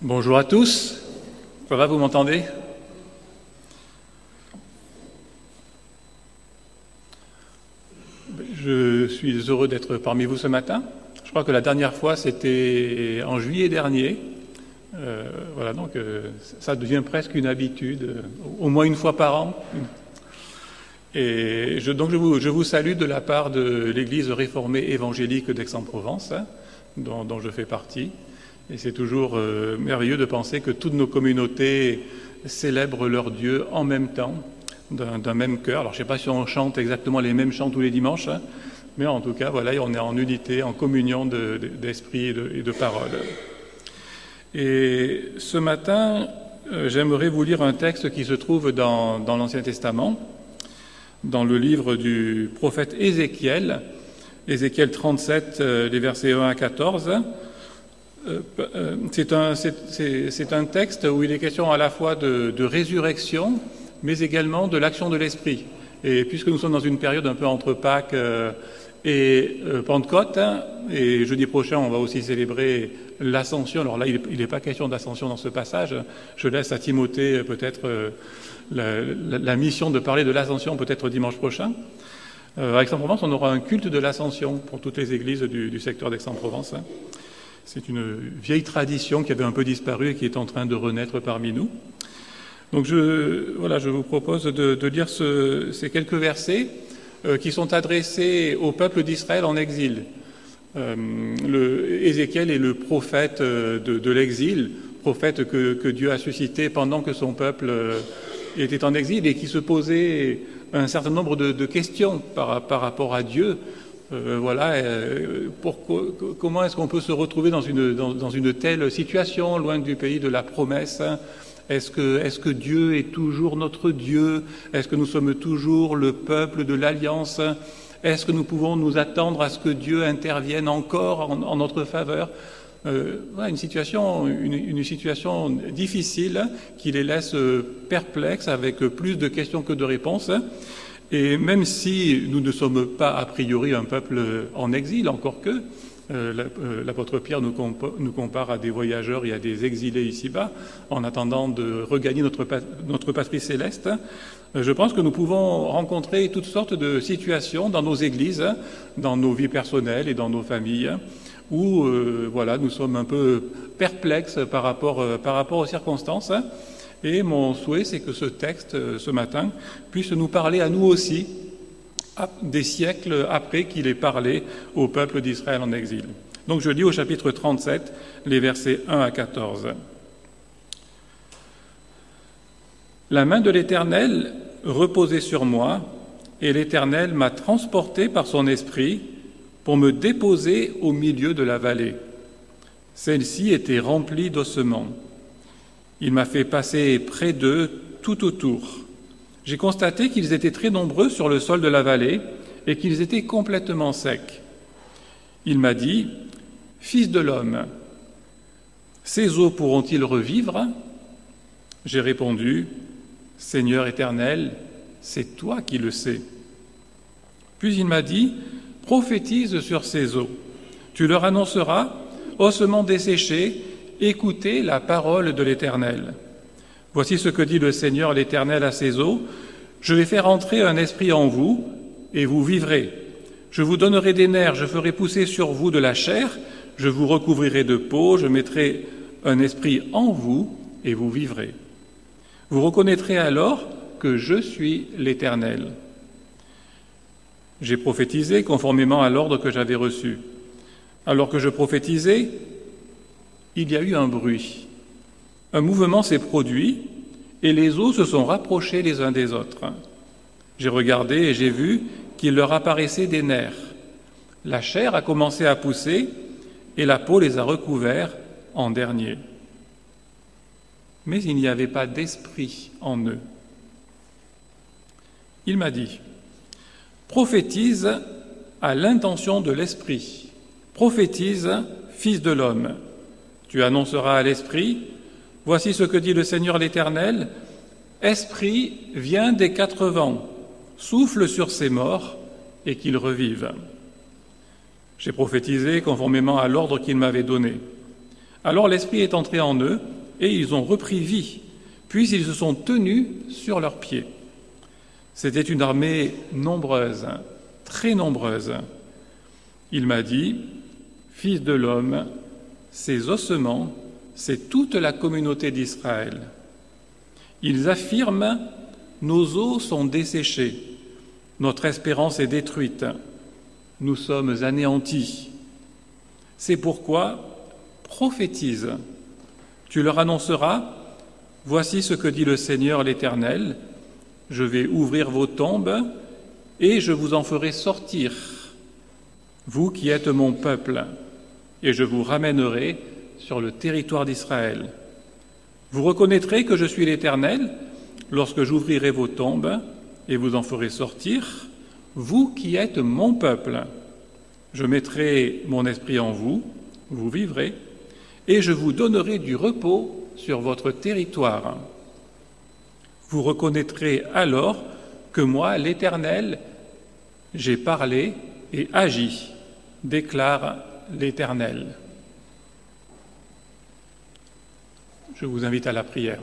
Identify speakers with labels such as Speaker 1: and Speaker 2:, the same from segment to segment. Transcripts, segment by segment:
Speaker 1: Bonjour à tous, ça va, vous m'entendez? Je suis heureux d'être parmi vous ce matin. Je crois que la dernière fois c'était en juillet dernier. Donc ça devient presque une habitude, au moins une fois par an. Et je vous salue de la part de l'Église réformée évangélique d'Aix-en-Provence, dont je fais partie. Et c'est toujours merveilleux de penser que toutes nos communautés célèbrent leur Dieu en même temps, d'un même cœur. Alors je ne sais pas si on chante exactement les mêmes chants tous les dimanches, mais en tout cas, voilà, on est en unité, en communion d'esprit et de parole. Et ce matin, j'aimerais vous lire un texte qui se trouve dans l'Ancien Testament, dans le livre du prophète Ézéchiel, Ézéchiel 37, les versets 1 à 14. C'est un texte où il est question à la fois de résurrection, mais également de l'action de l'Esprit. Et puisque nous sommes dans une période un peu entre Pâques et Pentecôte, et jeudi prochain on va aussi célébrer l'Ascension. Alors là, il n'est pas question d'Ascension dans ce passage. Je laisse à Timothée peut-être la mission de parler de l'Ascension peut-être dimanche prochain. À Aix-en-Provence, on aura un culte de l'Ascension pour toutes les églises du secteur d'Aix-en-Provence. C'est une vieille tradition qui avait un peu disparu et qui est en train de renaître parmi nous. Donc je vous propose de lire ces quelques versets qui sont adressés au peuple d'Israël en exil. Ézéchiel est le prophète de l'exil, prophète que Dieu a suscité pendant que son peuple était en exil et qui se posait un certain nombre de questions par rapport à Dieu. Comment est-ce qu'on peut se retrouver dans une telle situation, loin du pays de la promesse? Est-ce que Dieu est toujours notre Dieu? Est-ce que nous sommes toujours le peuple de l'Alliance? Est-ce que nous pouvons nous attendre à ce que Dieu intervienne encore en notre faveur? Une situation difficile qui les laisse perplexes, avec plus de questions que de réponses. Et même si nous ne sommes pas a priori un peuple en exil, encore que l'apôtre Pierre nous compare à des voyageurs et à des exilés ici-bas, en attendant de regagner notre patrie céleste, je pense que nous pouvons rencontrer toutes sortes de situations dans nos églises, dans nos vies personnelles et dans nos familles, où nous sommes un peu perplexes par rapport aux circonstances. Et mon souhait, c'est que ce texte, ce matin, puisse nous parler à nous aussi, des siècles après qu'il ait parlé au peuple d'Israël en exil. Donc je lis au chapitre 37, les versets 1 à 14. « La main de l'Éternel reposait sur moi, et l'Éternel m'a transporté par son esprit pour me déposer au milieu de la vallée. Celle-ci était remplie d'ossements. Il m'a fait passer près d'eux tout autour. J'ai constaté qu'ils étaient très nombreux sur le sol de la vallée et qu'ils étaient complètement secs. Il m'a dit, « Fils de l'homme, ces eaux pourront-ils revivre ?» J'ai répondu, « Seigneur éternel, c'est toi qui le sais. » Puis il m'a dit, « Prophétise sur ces eaux. Tu leur annonceras, ossements desséchés, écoutez la parole de l'Éternel. Voici ce que dit le Seigneur l'Éternel à ces eaux. Je vais faire entrer un esprit en vous, et vous vivrez. Je vous donnerai des nerfs, je ferai pousser sur vous de la chair, je vous recouvrirai de peau, je mettrai un esprit en vous, et vous vivrez. Vous reconnaîtrez alors que je suis l'Éternel. » J'ai prophétisé conformément à l'ordre que j'avais reçu. Alors que je prophétisais, il y a eu un bruit. Un mouvement s'est produit et les eaux se sont rapprochées les uns des autres. J'ai regardé et j'ai vu qu'il leur apparaissait des nerfs. La chair a commencé à pousser et la peau les a recouverts en dernier. Mais il n'y avait pas d'esprit en eux. Il m'a dit, « Prophétise à l'intention de l'esprit. Prophétise, fils de l'homme. Tu annonceras à l'Esprit, voici ce que dit le Seigneur l'Éternel, Esprit, viens des quatre vents, souffle sur ces morts et qu'ils revivent. J'ai prophétisé conformément à l'ordre qu'il m'avait donné. Alors l'Esprit est entré en eux, et ils ont repris vie, puis ils se sont tenus sur leurs pieds. C'était une armée nombreuse, très nombreuse. Il m'a dit, « Fils de l'homme, ces ossements, c'est toute la communauté d'Israël. Ils affirment, nos os sont desséchés, notre espérance est détruite, nous sommes anéantis. C'est pourquoi prophétise, tu leur annonceras, voici ce que dit le Seigneur l'Éternel, je vais ouvrir vos tombes et je vous en ferai sortir, vous qui êtes mon peuple, et je vous ramènerai sur le territoire d'Israël. Vous reconnaîtrez que je suis l'Éternel lorsque j'ouvrirai vos tombes et vous en ferai sortir, vous qui êtes mon peuple. Je mettrai mon esprit en vous, vous vivrez, et je vous donnerai du repos sur votre territoire. Vous reconnaîtrez alors que moi, l'Éternel, j'ai parlé et agi, déclare l'Éternel. Je vous invite à la prière.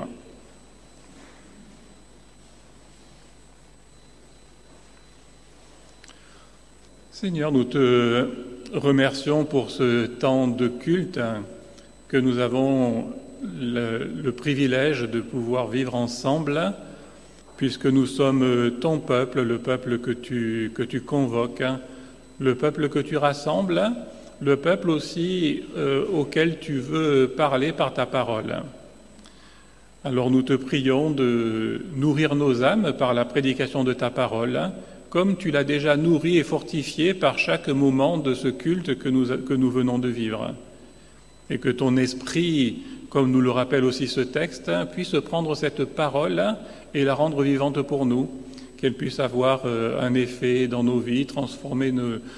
Speaker 1: Seigneur, nous te remercions pour ce temps de culte que nous avons le privilège de pouvoir vivre ensemble, puisque nous sommes ton peuple, le peuple que tu convoques, le peuple que tu rassembles, le peuple aussi auquel tu veux parler par ta parole. Alors nous te prions de nourrir nos âmes par la prédication de ta parole, comme tu l'as déjà nourri et fortifié par chaque moment de ce culte que nous venons de vivre. Et que ton esprit, comme nous le rappelle aussi ce texte, puisse prendre cette parole et la rendre vivante pour nous, qu'elle puisse avoir un effet dans nos vies, transformer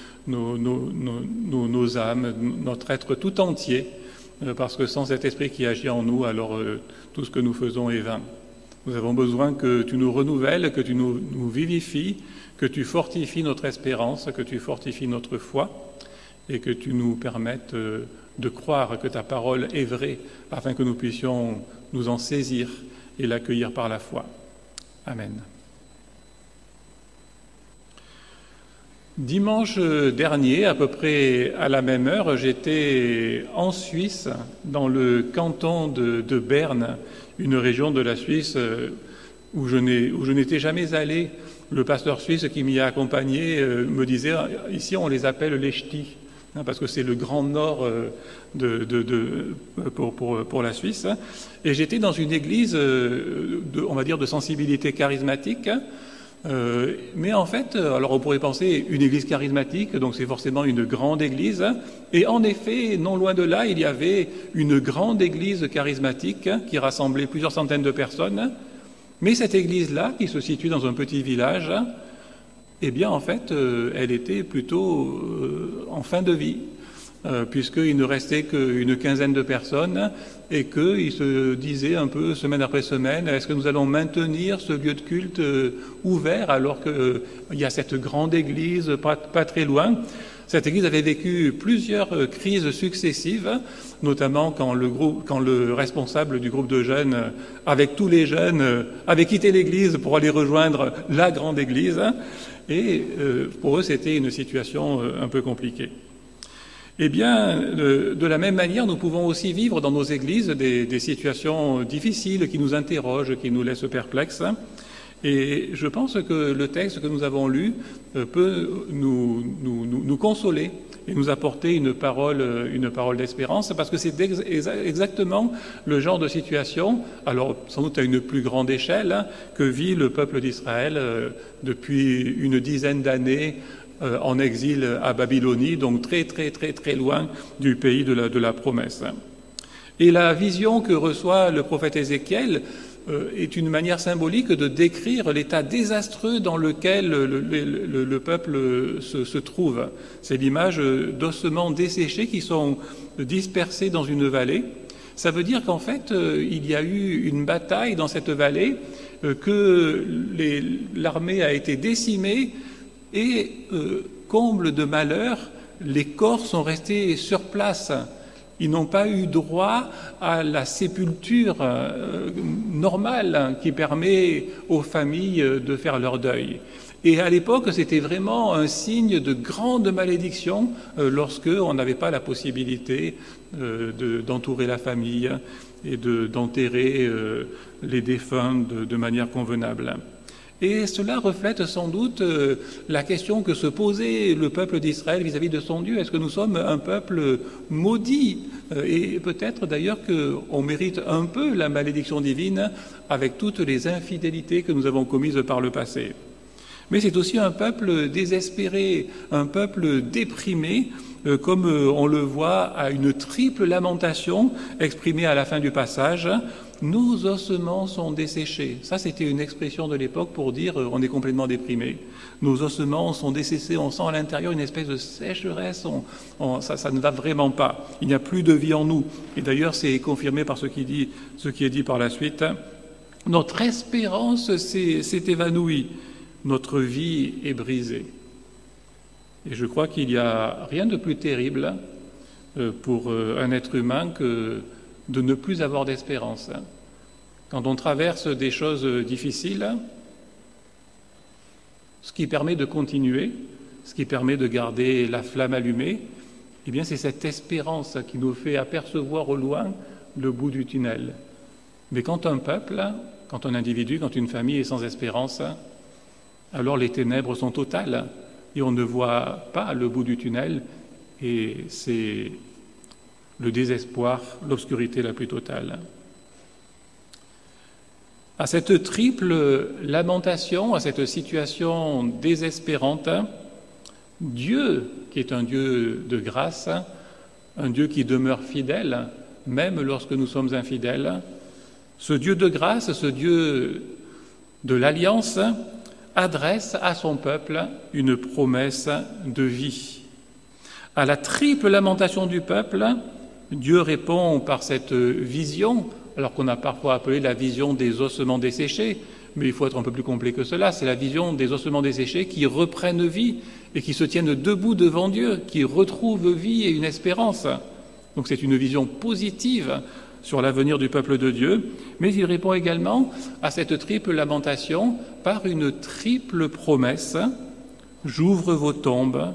Speaker 1: nos âmes, notre être tout entier, parce que sans cet esprit qui agit en nous, alors tout ce que nous faisons est vain. Nous avons besoin que tu nous renouvelles, que tu nous vivifies, que tu fortifies notre espérance, que tu fortifies notre foi et que tu nous permettes de croire que ta parole est vraie afin que nous puissions nous en saisir et l'accueillir par la foi. Amen. Dimanche dernier, à peu près à la même heure, j'étais en Suisse, dans le canton de Berne, une région de la Suisse où je n'étais jamais allé. Le pasteur suisse qui m'y a accompagné me disait « Ici, on les appelle les ch'tis », parce que c'est le grand nord pour la Suisse. Et j'étais dans une église, on va dire, de sensibilité charismatique. Mais en fait, alors on pourrait penser une église charismatique, donc c'est forcément une grande église. Et en effet, non loin de là, il y avait une grande église charismatique qui rassemblait plusieurs centaines de personnes. Mais cette église-là, qui se situe dans un petit village, eh bien, en fait, elle était plutôt en fin de vie, puisqu'il ne restait qu'une quinzaine de personnes et qu'ils se disaient un peu, semaine après semaine, est-ce que nous allons maintenir ce lieu de culte ouvert alors qu'il y a cette grande église pas très loin ? Cette église avait vécu plusieurs crises successives, notamment quand le responsable du groupe de jeunes, avec tous les jeunes, avait quitté l'église pour aller rejoindre la grande église. Et pour eux, c'était une situation un peu compliquée. Eh bien, de la même manière, nous pouvons aussi vivre dans nos églises des situations difficiles qui nous interrogent, qui nous laissent perplexes. Et je pense que le texte que nous avons lu peut nous consoler et nous apporter une parole d'espérance, parce que c'est exactement le genre de situation, alors sans doute à une plus grande échelle, que vit le peuple d'Israël depuis une dizaine d'années en exil à Babylonie, donc très très très très loin du pays de la promesse. Et la vision que reçoit le prophète Ézéchiel est une manière symbolique de décrire l'état désastreux dans lequel le peuple se trouve. C'est l'image d'ossements desséchés qui sont dispersés dans une vallée. Ça veut dire qu'en fait, il y a eu une bataille dans cette vallée, que l'armée a été décimée et, comble de malheur, les corps sont restés sur place. Ils n'ont pas eu droit à la sépulture normale qui permet aux familles de faire leur deuil. Et à l'époque, c'était vraiment un signe de grande malédiction lorsque on n'avait pas la possibilité d'entourer la famille et d'enterrer les défunts de manière convenable. Et cela reflète sans doute la question que se posait le peuple d'Israël vis-à-vis de son Dieu. Est-ce que nous sommes un peuple maudit? Et peut-être d'ailleurs qu'on mérite un peu la malédiction divine avec toutes les infidélités que nous avons commises par le passé. Mais c'est aussi un peuple désespéré, un peuple déprimé, comme on le voit à une triple lamentation exprimée à la fin du passage. Nos ossements sont desséchés. Ça, c'était une expression de l'époque pour dire on est complètement déprimé. Nos ossements sont desséchés, on sent à l'intérieur une espèce de sécheresse, ça ne va vraiment pas. Il n'y a plus de vie en nous. Et d'ailleurs, c'est confirmé par ce qui est dit par la suite. Notre espérance s'est évanouie. Notre vie est brisée. Et je crois qu'il n'y a rien de plus terrible pour un être humain que de ne plus avoir d'espérance. Quand on traverse des choses difficiles, ce qui permet de continuer, ce qui permet de garder la flamme allumée, eh bien c'est cette espérance qui nous fait apercevoir au loin le bout du tunnel. Mais quand un peuple, quand un individu, quand une famille est sans espérance, alors les ténèbres sont totales et on ne voit pas le bout du tunnel et c'est le désespoir, l'obscurité la plus totale. À cette triple lamentation, à cette situation désespérante, Dieu, qui est un Dieu de grâce, un Dieu qui demeure fidèle, même lorsque nous sommes infidèles, ce Dieu de grâce, ce Dieu de l'Alliance, adresse à son peuple une promesse de vie. À la triple lamentation du peuple, Dieu répond par cette vision, alors qu'on a parfois appelé la vision des ossements desséchés, mais il faut être un peu plus complet que cela, c'est la vision des ossements desséchés qui reprennent vie et qui se tiennent debout devant Dieu, qui retrouvent vie et une espérance. Donc c'est une vision positive sur l'avenir du peuple de Dieu, mais il répond également à cette triple lamentation par une triple promesse. J'ouvre vos tombes,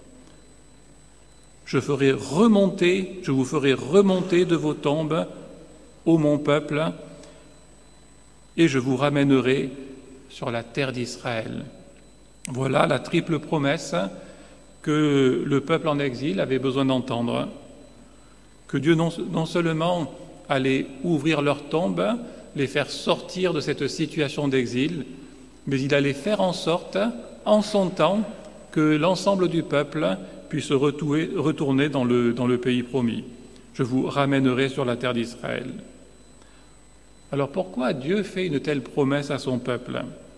Speaker 1: je vous ferai remonter de vos tombes, ô mon peuple, et je vous ramènerai sur la terre d'Israël. Voilà la triple promesse que le peuple en exil avait besoin d'entendre, que Dieu non seulement allait ouvrir leurs tombes, les faire sortir de cette situation d'exil, mais il allait faire en sorte, en son temps, que l'ensemble du peuple puisse retourner dans le pays promis. Je vous ramènerai sur la terre d'Israël. Alors pourquoi Dieu fait une telle promesse à son peuple?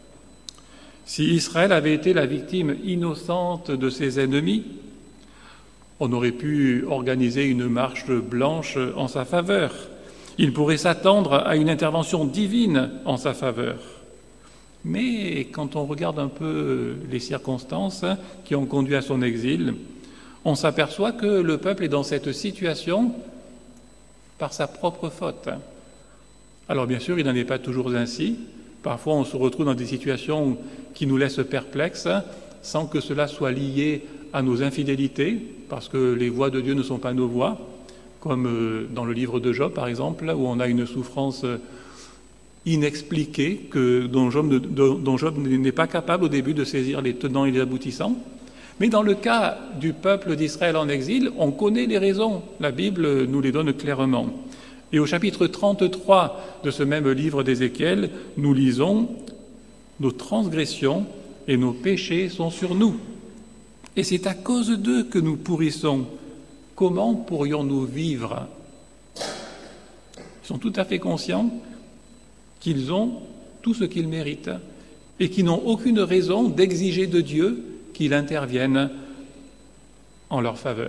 Speaker 1: Si Israël avait été la victime innocente de ses ennemis, on aurait pu organiser une marche blanche en sa faveur. Il pourrait s'attendre à une intervention divine en sa faveur. Mais quand on regarde un peu les circonstances qui ont conduit à son exil, on s'aperçoit que le peuple est dans cette situation par sa propre faute. Alors bien sûr, il n'en est pas toujours ainsi. Parfois, on se retrouve dans des situations qui nous laissent perplexes, sans que cela soit lié à nos infidélités, parce que les voies de Dieu ne sont pas nos voies, comme dans le livre de Job, par exemple, où on a une souffrance inexpliquée dont Job n'est pas capable au début de saisir les tenants et les aboutissants. Mais dans le cas du peuple d'Israël en exil, on connaît les raisons. La Bible nous les donne clairement. Et au chapitre 33 de ce même livre d'Ézéchiel, nous lisons « Nos transgressions et nos péchés sont sur nous. Et c'est à cause d'eux que nous pourrissons. Comment pourrions-nous vivre ?» Ils sont tout à fait conscients qu'ils ont tout ce qu'ils méritent et qu'ils n'ont aucune raison d'exiger de Dieu qu'il intervienne en leur faveur.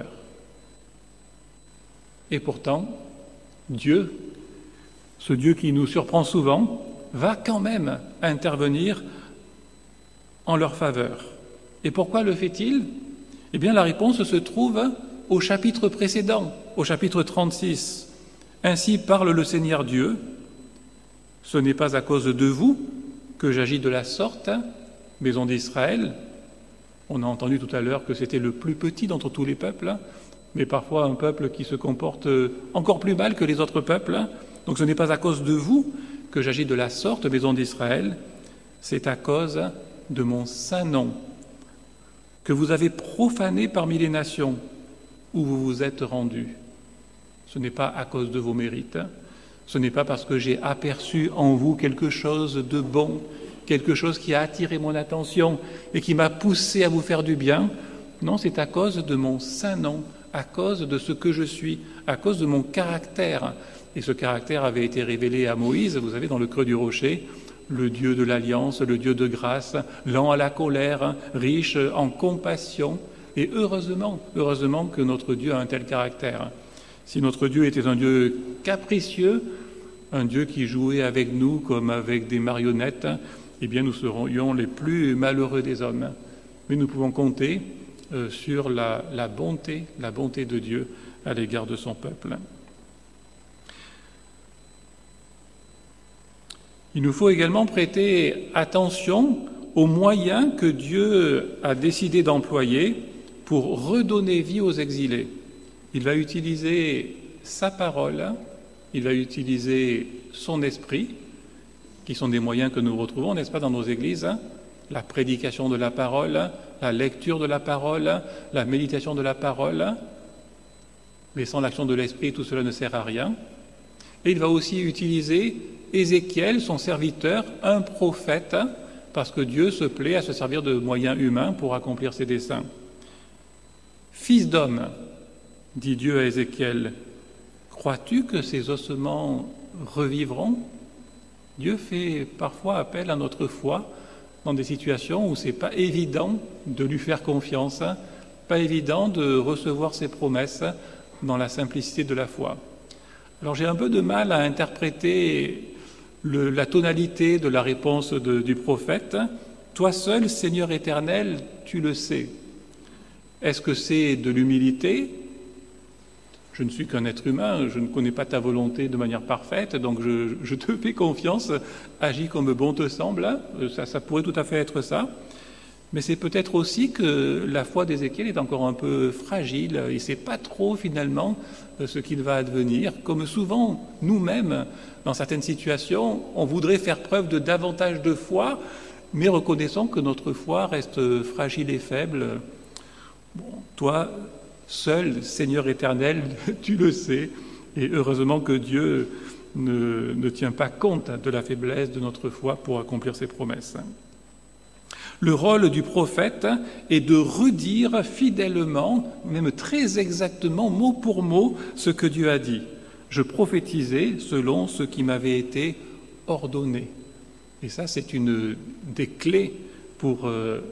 Speaker 1: Et pourtant, Dieu, ce Dieu qui nous surprend souvent, va quand même intervenir en leur faveur. Et pourquoi le fait-il ? Eh bien, la réponse se trouve au chapitre précédent, au chapitre 36, « Ainsi parle le Seigneur Dieu, ce n'est pas à cause de vous que j'agis de la sorte, maison d'Israël. » On a entendu tout à l'heure que c'était le plus petit d'entre tous les peuples, mais parfois un peuple qui se comporte encore plus mal que les autres peuples. Donc ce n'est pas à cause de vous que j'agis de la sorte, maison d'Israël, c'est à cause de mon saint nom, que vous avez profané parmi les nations où vous vous êtes rendus. Ce n'est pas à cause de vos mérites, ce n'est pas parce que j'ai aperçu en vous quelque chose de bon, quelque chose qui a attiré mon attention et qui m'a poussé à vous faire du bien. Non, c'est à cause de mon saint nom, à cause de ce que je suis, à cause de mon caractère. Et ce caractère avait été révélé à Moïse, vous savez, dans le creux du rocher, le Dieu de l'alliance, le Dieu de grâce, lent à la colère, riche en compassion. Et heureusement que notre Dieu a un tel caractère. Si notre Dieu était un Dieu capricieux, un Dieu qui jouait avec nous comme avec des marionnettes, eh bien nous serions les plus malheureux des hommes. Mais nous pouvons compter sur la bonté de Dieu à l'égard de son peuple. Il nous faut également prêter attention aux moyens que Dieu a décidé d'employer pour redonner vie aux exilés. Il va utiliser sa parole, il va utiliser son esprit, qui sont des moyens que nous retrouvons, n'est-ce pas, dans nos églises, la prédication de la parole, la lecture de la parole, la méditation de la parole. Mais sans l'action de l'esprit, tout cela ne sert à rien. Et il va aussi utiliser Ézéchiel, son serviteur, un prophète, parce que Dieu se plaît à se servir de moyens humains pour accomplir ses desseins. « Fils d'homme, dit Dieu à Ézéchiel, crois-tu que ces ossements revivront ?» Dieu fait parfois appel à notre foi dans des situations où ce n'est pas évident de lui faire confiance, pas évident de recevoir ses promesses dans la simplicité de la foi. Alors j'ai un peu de mal à interpréter la tonalité de la réponse du prophète. « Toi seul, Seigneur éternel, tu le sais. » Est-ce que c'est de l'humilité ? Je ne suis qu'un être humain, je ne connais pas ta volonté de manière parfaite, donc je te fais confiance, agis comme bon te semble. Ça pourrait tout à fait être ça. Mais c'est peut-être aussi que la foi d'Ézéchiel est encore un peu fragile. Il ne sait pas trop finalement ce qu'il va advenir. Comme souvent, nous-mêmes, dans certaines situations, on voudrait faire preuve de davantage de foi, mais reconnaissons que notre foi reste fragile et faible. Bon, toi, seul, Seigneur éternel, tu le sais, et heureusement que Dieu ne tient pas compte de la faiblesse de notre foi pour accomplir ses promesses. Le rôle du prophète est de redire fidèlement, même très exactement, mot pour mot, ce que Dieu a dit. Je prophétisais selon ce qui m'avait été ordonné. Et ça, c'est une des clés pour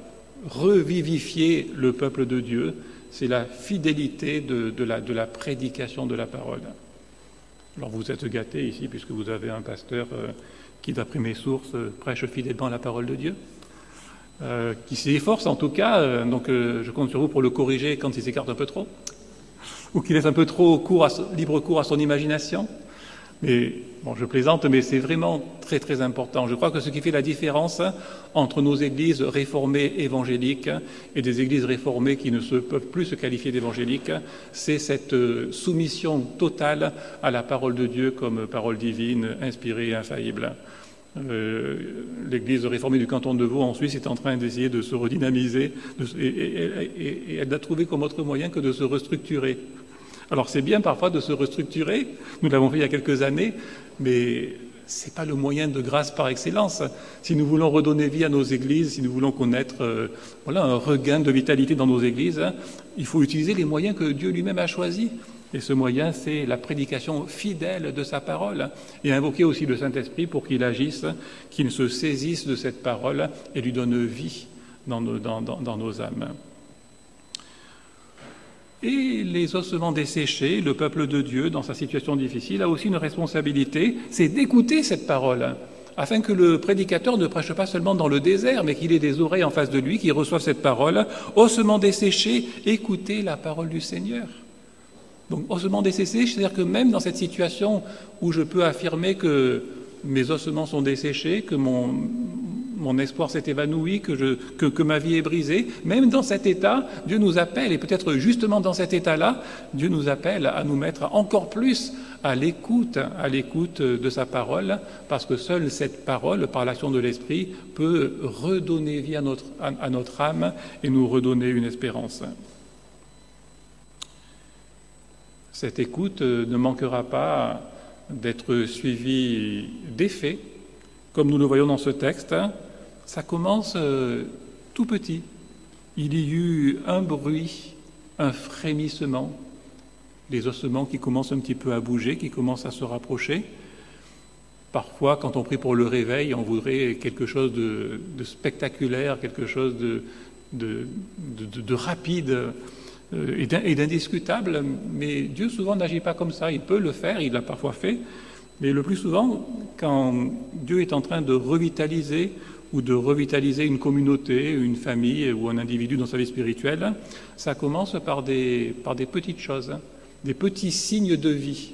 Speaker 1: revivifier le peuple de Dieu, c'est la fidélité de la prédication de la parole. Alors vous êtes gâtés ici, puisque vous avez un pasteur qui, d'après mes sources, prêche fidèlement la parole de Dieu. Qui s'efforce en tout cas, donc je compte sur vous pour le corriger quand il s'écarte un peu trop, ou qu'il laisse un peu trop libre cours à son imagination. Mais bon, je plaisante, mais c'est vraiment très très important. Je crois que ce qui fait la différence entre nos églises réformées évangéliques et des églises réformées qui ne peuvent plus se qualifier d'évangéliques, c'est cette soumission totale à la parole de Dieu comme parole divine, inspirée et infaillible. L'Église réformée du canton de Vaud en Suisse est en train d'essayer de se redynamiser et elle n'a trouvé comme autre moyen que de se restructurer. Alors c'est bien parfois de se restructurer, nous l'avons fait il y a quelques années, mais ce n'est pas le moyen de grâce par excellence. Si nous voulons redonner vie à nos églises, si nous voulons connaître un regain de vitalité dans nos églises, il faut utiliser les moyens que Dieu lui-même a choisis. Et ce moyen, c'est la prédication fidèle de sa parole et invoquer aussi le Saint-Esprit pour qu'il agisse, qu'il se saisisse de cette parole et lui donne vie dans nos âmes. Et les ossements desséchés, le peuple de Dieu, dans sa situation difficile, a aussi une responsabilité, c'est d'écouter cette parole, afin que le prédicateur ne prêche pas seulement dans le désert, mais qu'il ait des oreilles en face de lui qui reçoivent cette parole. Ossements desséchés, écoutez la parole du Seigneur. Donc, ossements desséchés, c'est-à-dire que même dans cette situation où je peux affirmer que mes ossements sont desséchés, que mon espoir s'est évanoui, que ma vie est brisée, même dans cet état, Dieu nous appelle, et peut-être justement dans cet état-là, Dieu nous appelle à nous mettre encore plus à l'écoute de sa parole, parce que seule cette parole, par l'action de l'Esprit, peut redonner vie à notre âme et nous redonner une espérance. Cette écoute ne manquera pas d'être suivie d'effets, comme nous le voyons dans ce texte. Ça commence tout petit. Il y eut un bruit, un frémissement, les ossements qui commencent un petit peu à bouger, qui commencent à se rapprocher. Parfois, quand on prie pour le réveil, on voudrait quelque chose de spectaculaire, quelque chose de rapide et d'indiscutable, mais Dieu souvent n'agit pas comme ça. Il peut le faire, il l'a parfois fait, mais le plus souvent, quand Dieu est en train de revitaliser une communauté, une famille ou un individu dans sa vie spirituelle, ça commence par des petites choses, des petits signes de vie,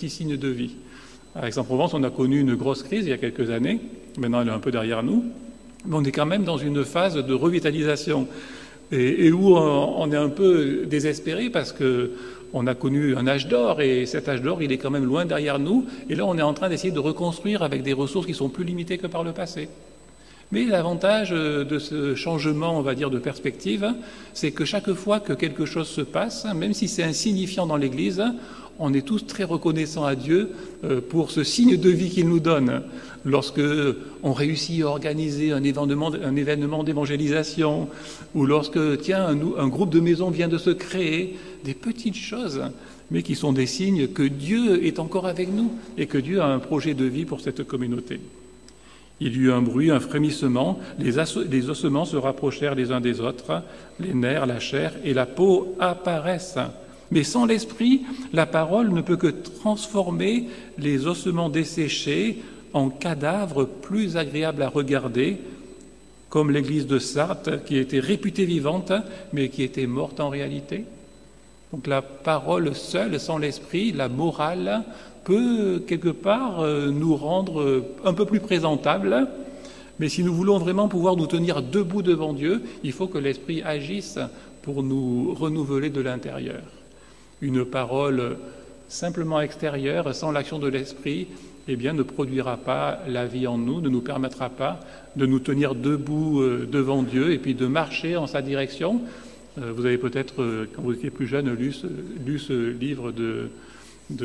Speaker 1: À Aix-en-Provence, on a connu une grosse crise il y a quelques années, maintenant elle est un peu derrière nous, mais on est quand même dans une phase de revitalisation. Et où on est un peu désespéré parce qu'on a connu un âge d'or et cet âge d'or, il est quand même loin derrière nous. Et là, on est en train d'essayer de reconstruire avec des ressources qui sont plus limitées que par le passé. Mais l'avantage de ce changement, on va dire, de perspective, c'est que chaque fois que quelque chose se passe, même si c'est insignifiant dans l'Église, on est tous très reconnaissants à Dieu pour ce signe de vie qu'il nous donne. Lorsque on réussit à organiser un événement d'évangélisation, ou lorsque, un groupe de maisons vient de se créer, des petites choses, mais qui sont des signes que Dieu est encore avec nous et que Dieu a un projet de vie pour cette communauté. Il y eut un bruit, un frémissement, les ossements se rapprochèrent les uns des autres, les nerfs, la chair et la peau apparaissent. Mais sans l'Esprit, la parole ne peut que transformer les ossements desséchés en cadavres plus agréables à regarder, comme l'église de Sardes, qui était réputée vivante, mais qui était morte en réalité. Donc la parole seule, sans l'Esprit, la morale, peut quelque part nous rendre un peu plus présentables, mais si nous voulons vraiment pouvoir nous tenir debout devant Dieu, il faut que l'Esprit agisse pour nous renouveler de l'intérieur. Une parole simplement extérieure, sans l'action de l'Esprit, ne produira pas la vie en nous, ne nous permettra pas de nous tenir debout devant Dieu et puis de marcher en sa direction. Vous avez peut-être, quand vous étiez plus jeune, lu ce livre dont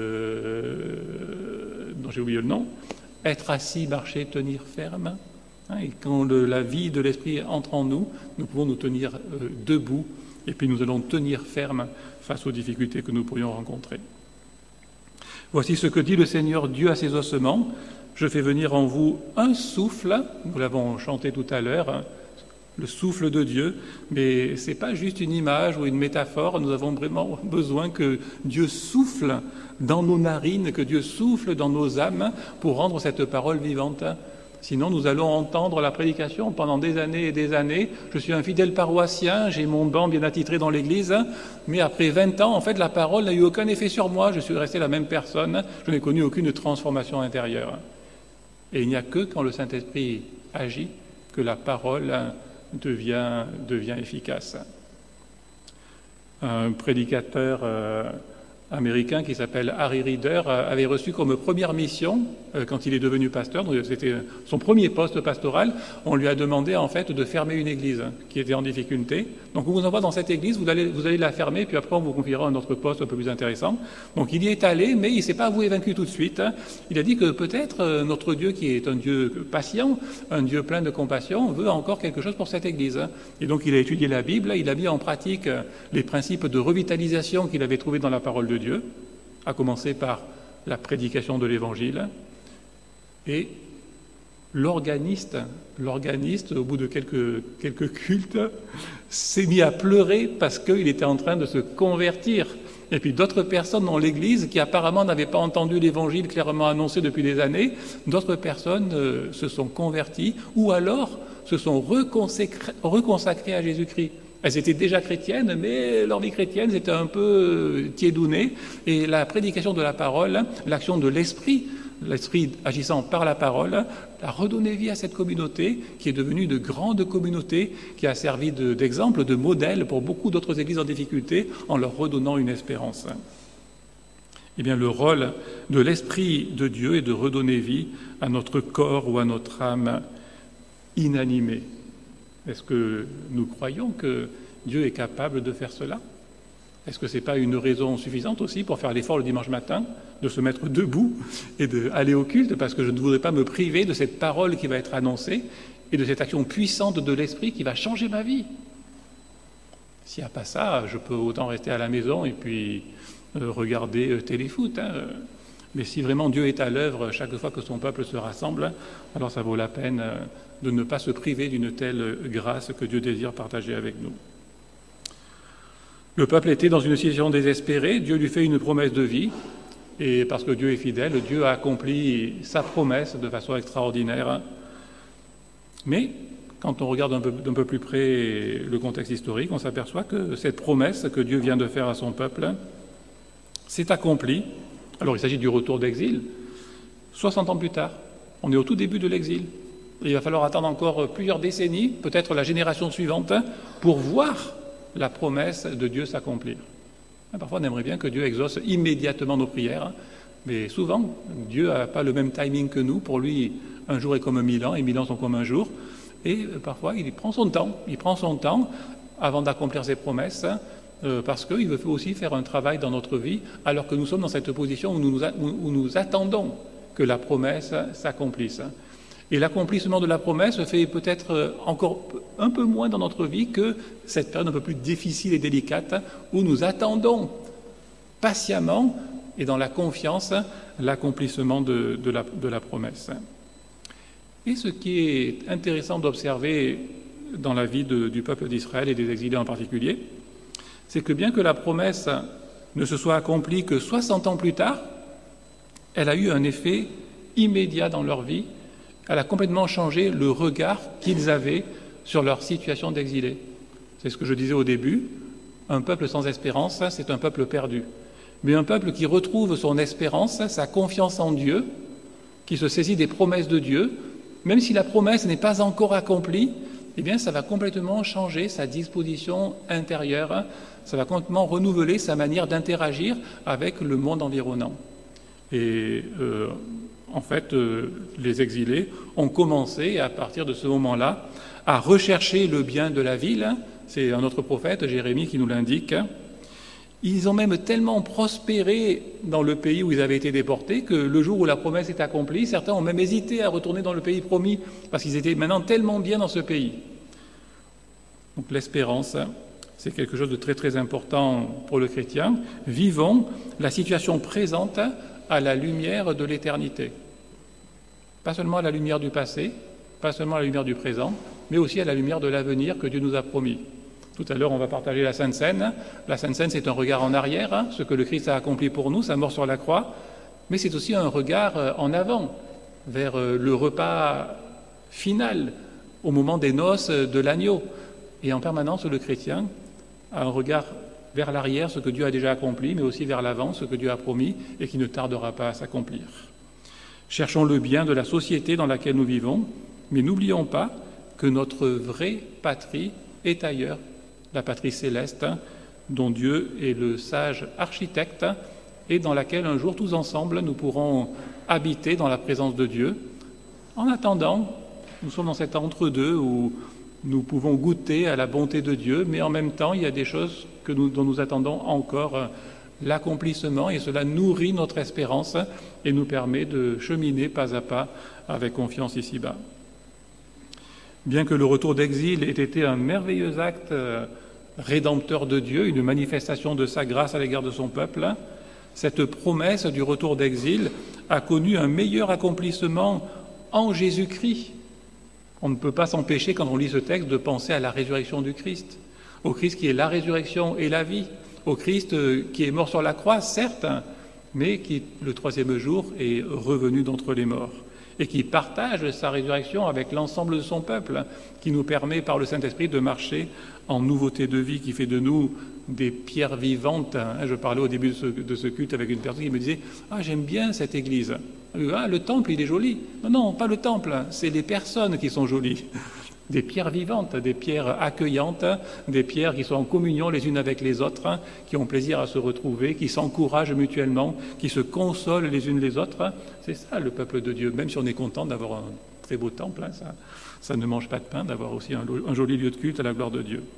Speaker 1: j'ai oublié le nom, « Être assis, marcher, tenir ferme ». Et quand la vie de l'Esprit entre en nous, nous pouvons nous tenir debout et puis nous allons tenir ferme face aux difficultés que nous pourrions rencontrer. Voici ce que dit le Seigneur Dieu à ses ossements. Je fais venir en vous un souffle, nous l'avons chanté tout à l'heure, le souffle de Dieu, mais ce n'est pas juste une image ou une métaphore, nous avons vraiment besoin que Dieu souffle dans nos narines, que Dieu souffle dans nos âmes pour rendre cette parole vivante. Sinon, nous allons entendre la prédication pendant des années et des années. Je suis un fidèle paroissien, j'ai mon banc bien attitré dans l'église, mais après 20 ans, en fait, la parole n'a eu aucun effet sur moi. Je suis resté la même personne, je n'ai connu aucune transformation intérieure. Et il n'y a que quand le Saint-Esprit agit que la parole devient efficace. Un prédicateur américain qui s'appelle Harry Reeder avait reçu comme première mission, quand il est devenu pasteur, donc c'était son premier poste pastoral, on lui a demandé en fait de fermer une église qui était en difficulté. Donc on vous envoie dans cette église, vous allez la fermer, puis après on vous confiera un autre poste un peu plus intéressant. Donc il y est allé, mais il ne s'est pas avoué vaincu tout de suite. Il a dit que peut-être notre Dieu, qui est un Dieu patient, un Dieu plein de compassion, veut encore quelque chose pour cette église. Et donc il a étudié la Bible, il a mis en pratique les principes de revitalisation qu'il avait trouvés dans la parole de Dieu, à commencer par la prédication de l'Évangile. Et l'organiste, au bout de quelques cultes, s'est mis à pleurer parce qu'il était en train de se convertir. Et puis d'autres personnes dans l'Église, qui apparemment n'avaient pas entendu l'Évangile clairement annoncé depuis des années, d'autres personnes se sont converties ou alors se sont reconsacrées à Jésus-Christ. Elles étaient déjà chrétiennes, mais leur vie chrétienne était un peu tiédounée. Et la prédication de la parole, l'action de l'Esprit agissant par la parole, a redonné vie à cette communauté qui est devenue de grande communauté, qui a servi d'exemple, de modèle pour beaucoup d'autres églises en difficulté, en leur redonnant une espérance. Eh bien, le rôle de l'Esprit de Dieu est de redonner vie à notre corps ou à notre âme inanimée. Est-ce que nous croyons que Dieu est capable de faire cela? Est-ce que ce n'est pas une raison suffisante aussi pour faire l'effort le dimanche matin, de se mettre debout et d'aller au culte, parce que je ne voudrais pas me priver de cette parole qui va être annoncée et de cette action puissante de l'Esprit qui va changer ma vie? S'il n'y a pas ça, je peux autant rester à la maison et puis regarder téléfoot. Mais si vraiment Dieu est à l'œuvre chaque fois que son peuple se rassemble, alors ça vaut la peine de ne pas se priver d'une telle grâce que Dieu désire partager avec nous. Le peuple était dans une situation désespérée, Dieu lui fait une promesse de vie, et parce que Dieu est fidèle, Dieu a accompli sa promesse de façon extraordinaire. Mais quand on regarde d'un peu plus près le contexte historique, on s'aperçoit que cette promesse que Dieu vient de faire à son peuple s'est accomplie. Alors il s'agit du retour d'exil, 60 ans plus tard. On est au tout début de l'exil. Il va falloir attendre encore plusieurs décennies, peut-être la génération suivante, pour voir la promesse de Dieu s'accomplir. Parfois, on aimerait bien que Dieu exauce immédiatement nos prières, mais souvent, Dieu n'a pas le même timing que nous. Pour lui, un jour est comme 1000 ans, et 1000 ans sont comme un jour. Et parfois, il prend son temps avant d'accomplir ses promesses, parce qu'il veut aussi faire un travail dans notre vie, alors que nous sommes dans cette position où nous attendons que la promesse s'accomplisse. Et l'accomplissement de la promesse fait peut-être encore un peu moins dans notre vie que cette période un peu plus difficile et délicate où nous attendons patiemment et dans la confiance l'accomplissement de la promesse. Et ce qui est intéressant d'observer dans la vie du peuple d'Israël et des exilés en particulier, c'est que bien que la promesse ne se soit accomplie que 60 ans plus tard, elle a eu un effet immédiat dans leur vie. Elle a complètement changé le regard qu'ils avaient sur leur situation d'exilés. C'est ce que je disais au début, un peuple sans espérance, c'est un peuple perdu. Mais un peuple qui retrouve son espérance, sa confiance en Dieu, qui se saisit des promesses de Dieu, même si la promesse n'est pas encore accomplie, eh bien ça va complètement changer sa disposition intérieure, ça va complètement renouveler sa manière d'interagir avec le monde environnant. Et en fait, les exilés ont commencé, à partir de ce moment-là, à rechercher le bien de la ville. C'est un autre prophète, Jérémie, qui nous l'indique. Ils ont même tellement prospéré dans le pays où ils avaient été déportés que le jour où la promesse est accomplie, certains ont même hésité à retourner dans le pays promis parce qu'ils étaient maintenant tellement bien dans ce pays. Donc l'espérance, c'est quelque chose de très très important pour le chrétien. Vivons la situation présente à la lumière de l'éternité. Pas seulement à la lumière du passé, pas seulement à la lumière du présent, mais aussi à la lumière de l'avenir que Dieu nous a promis. Tout à l'heure, on va partager la Sainte Seine. La Sainte Seine, c'est un regard en arrière, ce que le Christ a accompli pour nous, sa mort sur la croix, mais c'est aussi un regard en avant, vers le repas final, au moment des noces de l'agneau. Et en permanence, le chrétien a un regard vers l'arrière, ce que Dieu a déjà accompli, mais aussi vers l'avant, ce que Dieu a promis et qui ne tardera pas à s'accomplir. Cherchons le bien de la société dans laquelle nous vivons, mais n'oublions pas que notre vraie patrie est ailleurs, la patrie céleste, dont Dieu est le sage architecte et dans laquelle un jour, tous ensemble, nous pourrons habiter dans la présence de Dieu. En attendant, nous sommes dans cet entre-deux où nous pouvons goûter à la bonté de Dieu, mais en même temps, il y a des choses dont nous attendons encore l'accomplissement, et cela nourrit notre espérance et nous permet de cheminer pas à pas avec confiance ici-bas. Bien que le retour d'exil ait été un merveilleux acte rédempteur de Dieu, une manifestation de sa grâce à l'égard de son peuple, cette promesse du retour d'exil a connu un meilleur accomplissement en Jésus-Christ. On ne peut pas s'empêcher, quand on lit ce texte, de penser à la résurrection du Christ, au Christ qui est la résurrection et la vie, au Christ qui est mort sur la croix, certes, mais qui, le troisième jour, est revenu d'entre les morts, et qui partage sa résurrection avec l'ensemble de son peuple, qui nous permet par le Saint-Esprit de marcher en nouveauté de vie, qui fait de nous des pierres vivantes. Je parlais au début de ce culte avec une personne qui me disait « Ah, j'aime bien cette église. Ah, le temple, il est joli. » Non, pas le temple, c'est les personnes qui sont jolies. Des pierres vivantes, des pierres accueillantes, des pierres qui sont en communion les unes avec les autres, qui ont plaisir à se retrouver, qui s'encouragent mutuellement, qui se consolent les unes les autres. C'est ça le peuple de Dieu, même si on est content d'avoir un très beau temple, ça ne mange pas de pain d'avoir aussi un joli lieu de culte à la gloire de Dieu.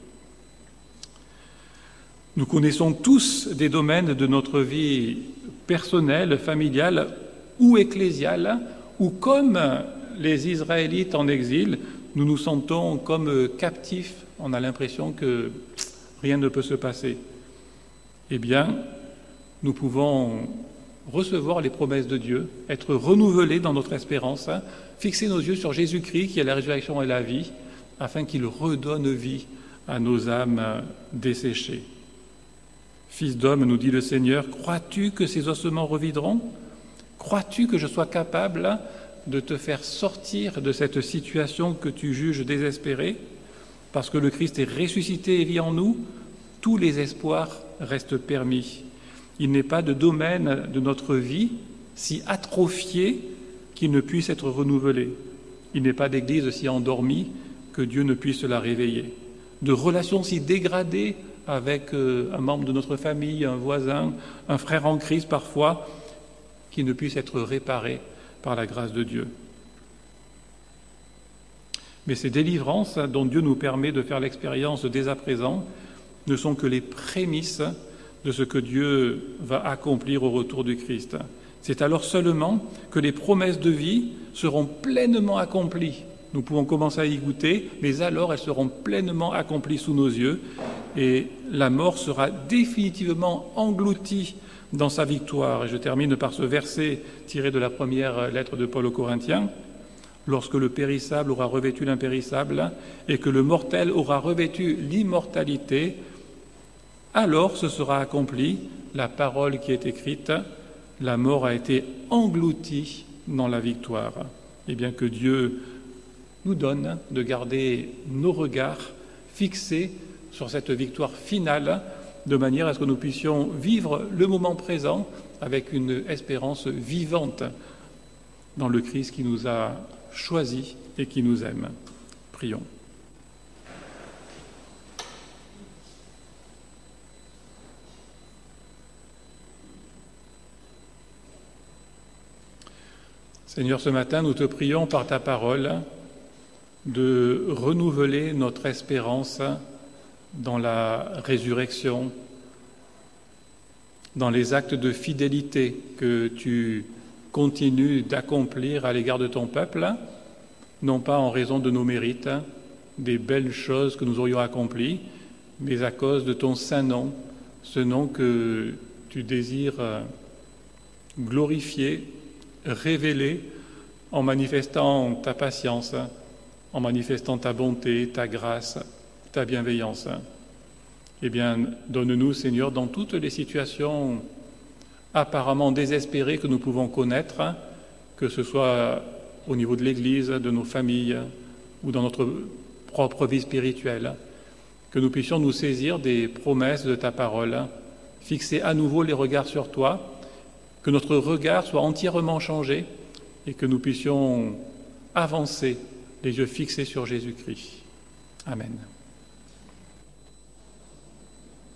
Speaker 1: Nous connaissons tous des domaines de notre vie personnelle, familiale ou ecclésiale, où comme les Israélites en exil, nous nous sentons comme captifs, on a l'impression que rien ne peut se passer. Eh bien, nous pouvons recevoir les promesses de Dieu, être renouvelés dans notre espérance, fixer nos yeux sur Jésus-Christ qui est la résurrection et la vie, afin qu'il redonne vie à nos âmes desséchées. Fils d'homme, nous dit le Seigneur, crois-tu que ces ossements revivront ? Crois-tu que je sois capable de te faire sortir de cette situation que tu juges désespérée? Parce que le Christ est ressuscité et vit en nous, tous les espoirs restent permis. Il n'est pas de domaine de notre vie si atrophié qu'il ne puisse être renouvelé. Il n'est pas d'église si endormie que Dieu ne puisse la réveiller. De relations si dégradées avec un membre de notre famille, un voisin, un frère en crise parfois, qui ne puisse être réparé par la grâce de Dieu. Mais ces délivrances dont Dieu nous permet de faire l'expérience dès à présent ne sont que les prémices de ce que Dieu va accomplir au retour du Christ. C'est alors seulement que les promesses de vie seront pleinement accomplies. Nous pouvons commencer à y goûter, mais alors elles seront pleinement accomplies sous nos yeux et la mort sera définitivement engloutie dans sa victoire. Et je termine par ce verset tiré de la première lettre de Paul aux Corinthiens. Lorsque le périssable aura revêtu l'impérissable et que le mortel aura revêtu l'immortalité, alors ce sera accompli la parole qui est écrite, la mort a été engloutie dans la victoire. Et bien que Dieu nous donne de garder nos regards fixés sur cette victoire finale, de manière à ce que nous puissions vivre le moment présent avec une espérance vivante dans le Christ qui nous a choisis et qui nous aime. Prions. Seigneur, ce matin, nous te prions par ta parole de renouveler notre espérance dans la résurrection, dans les actes de fidélité que tu continues d'accomplir à l'égard de ton peuple, non pas en raison de nos mérites, des belles choses que nous aurions accomplies, mais à cause de ton saint nom, ce nom que tu désires glorifier, révéler en manifestant ta patience, en manifestant ta bonté, ta grâce, ta bienveillance. Eh bien, donne-nous, Seigneur, dans toutes les situations apparemment désespérées que nous pouvons connaître, que ce soit au niveau de l'Église, de nos familles ou dans notre propre vie spirituelle, que nous puissions nous saisir des promesses de ta parole, fixer à nouveau les regards sur toi, que notre regard soit entièrement changé et que nous puissions avancer les yeux fixés sur Jésus-Christ. Amen.